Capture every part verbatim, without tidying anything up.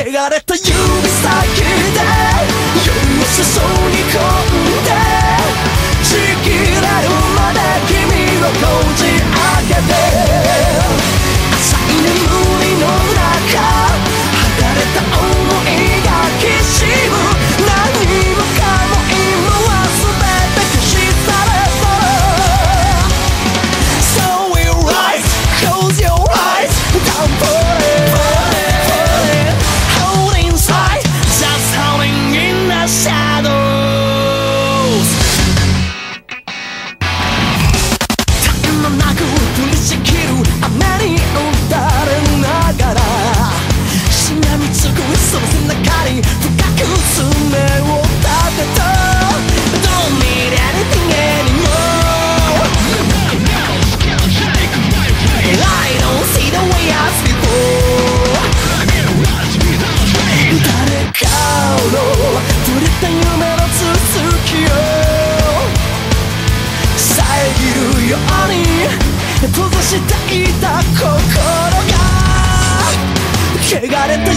汚れた指先で夜を注ぎ込んでちぎれるまで君をこじ開けて浅い眠りの中剥がれた想いがきしむ何もかも今は全て消し去れた So we rise, close your eyes, down for it Holding tight, just howling in the shadows 絶え間なく降りしきる雨に打たれながらしがみつくその背中に深く爪を立てた Don't need anything anymore I don't see the way as before 誰かの触れた夢の続きを遮るように閉ざしていた心が汚れた指先で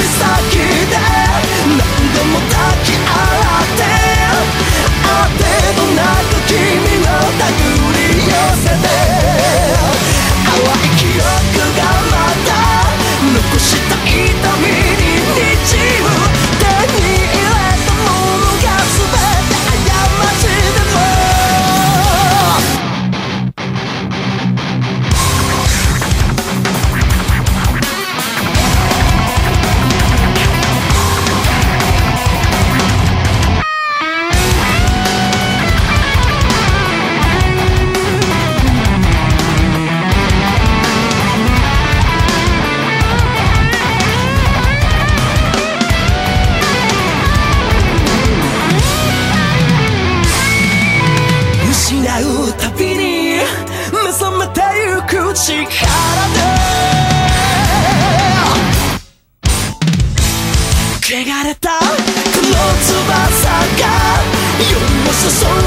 何度も抱き合ってあてもなく君の手繰り寄せて淡い記憶がまだ残した痛みに滲む手に入れたものが全て過ちでも失うたびに目覚めてゆく力で汚れたこの翼が夜を注